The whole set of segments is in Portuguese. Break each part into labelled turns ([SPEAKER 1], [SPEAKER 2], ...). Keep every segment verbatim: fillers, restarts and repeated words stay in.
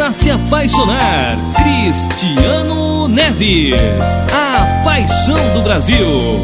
[SPEAKER 1] pra se apaixonar. Cristiano Neves, a paixão do Brasil.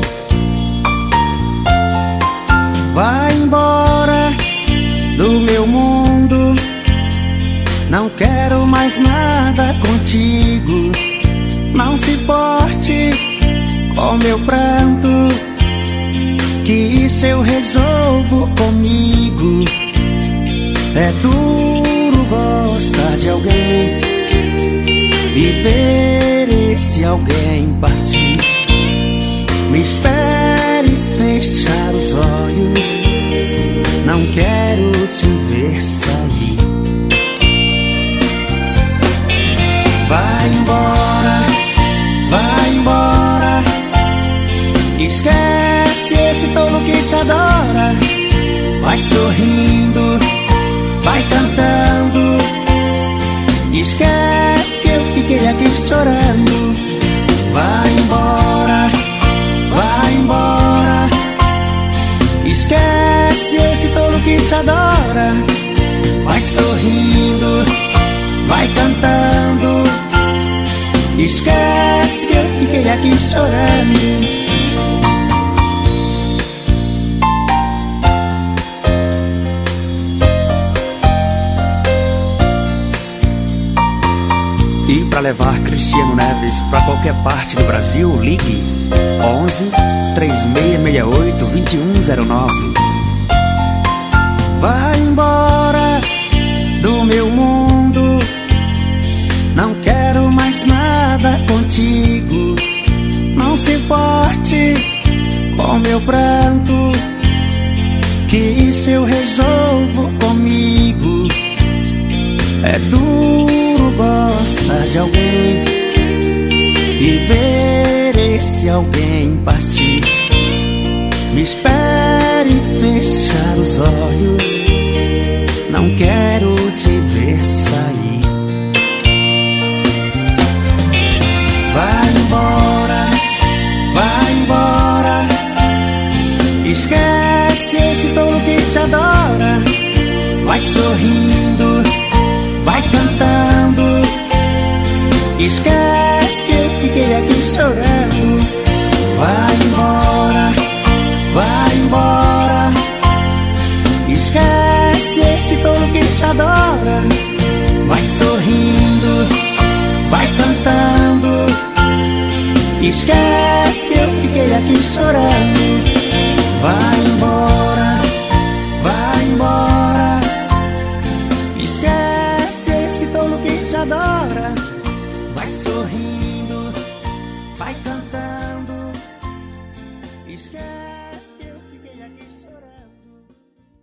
[SPEAKER 2] Vai embora do meu mundo, não quero mais nada contigo. Não se porte com meu pranto, que isso eu resolvo comigo. É duro gostar de alguém e ver esse alguém partir. Me espere fechar os olhos, não quero te ver sair. Vai embora, vai embora, esquece esse tolo que te adora. Vai sorrindo, vai cantando, esquece que eu fiquei aqui chorando. Vai embora, vai embora, esquece esse tolo que te adora. Vai sorrindo, vai cantando, esquece que eu fiquei aqui chorando. E para levar Cristiano Neves para qualquer parte do Brasil, ligue onze, três seis seis oito, dois um zero nove. Vai embora do meu mundo, não quero mais nada contigo. Não se importe com meu pranto, que isso eu resolvo comigo. É duro gostar de alguém e ver esse alguém partir. Me espere fechar os olhos, não quero te ver sair. Vai embora, vai embora, esquece esse tolo que te adora. Vai sorrindo, vai cantando, esquece que eu fiquei aqui chorando. Vai embora, vai embora, esquece esse tolo que te adora. Vai sorrindo, vai cantando, esquece que eu fiquei aqui chorando. Vai embora, vai embora, esquece esse tolo que te adora. Vai sorrindo, vai cantando, esquece.